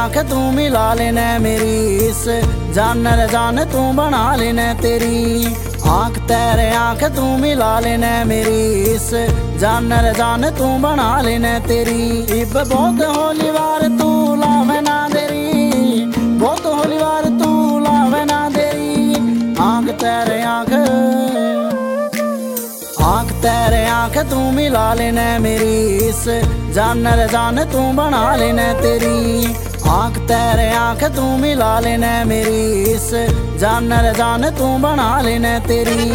आंख तू मिला लेना मेरी, इस जानर जान तू बना लेना तेरी। आंख तेरे आंख तू मिला लेना मेरी, इस जानर जान तू बना लेना तेरी। इब बहुत होली वार तू लावे ना देरी, बहुत होली वार तू लावे ना देरी। आंख तेरे आंख तेरे आंख तू मिला लेना मेरी, इस जानर जान तू बना लेना तेरी। आंख तेरे आंख तू मिला लेना मेरी, इस जानर जान तू बना लेना तेरी।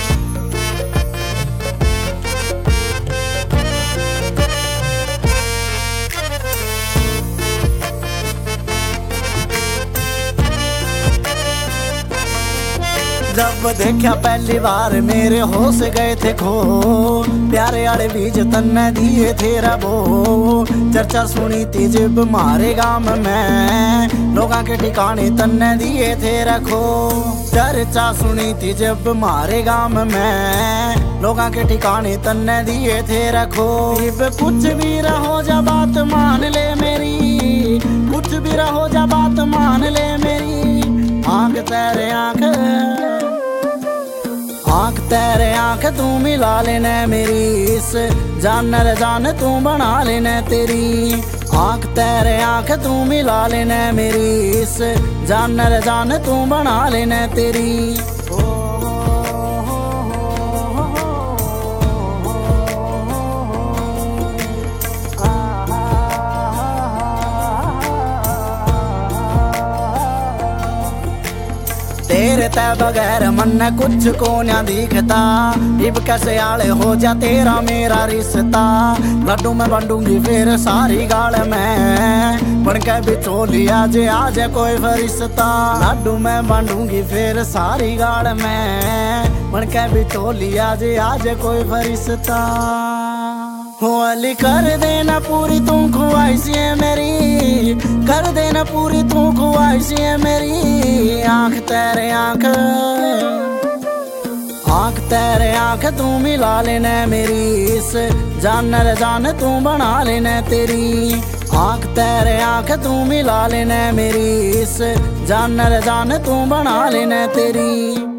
जब देखा पहली बार मेरे होश गए थे खो, प्यारे आड़े बीज तन्ने दिए थे रबो। चर्चा सुनी थी जब मारे गांव में, लोगों के ठिकाने तन्ने दिए थे रखो। चर्चा सुनी थी जब मारे गांव में, लोगों के ठिकाने तन्ने दिए थे रखो। इब कुछ भी रहो जा बात मान ले मेरी, कुछ भी रहो जा बात मान ले मेरी। आंख तेरे आंख तेरे आंख तू मिला लेना मेरी, इस जानर जान तू बना लेना तेरी। आंख तेरे आंख तू मिला लेना मेरी, इस जानर जान तू बना लेना तेरी। तेरे ते बगैर मन कुछ को ना दिखता, इब कैसे आले हो जा तेरा मेरा रिश्ता। लड्डू में बंडूंगी फिर सारी गाल में, बन के बिचोली आज आज कोई फरिश्ता। लड्डू में बंडूंगी फिर सारी गाल में, बन के बिचोली आज आज कोई फरिश्ता। होली कर देना पूरी तू ख्वाहिशें मेरी, कर देना पूरी तू ख्वाहिशें मेरी। आंख तेरे आंख तेरे आंख तू मिला लेना मेरी, इस जानर जान तू बना लेना तेरी। आंख तेरे आंख तू मिला लेना मेरी, इस जानर जान तू बना लेना तेरी।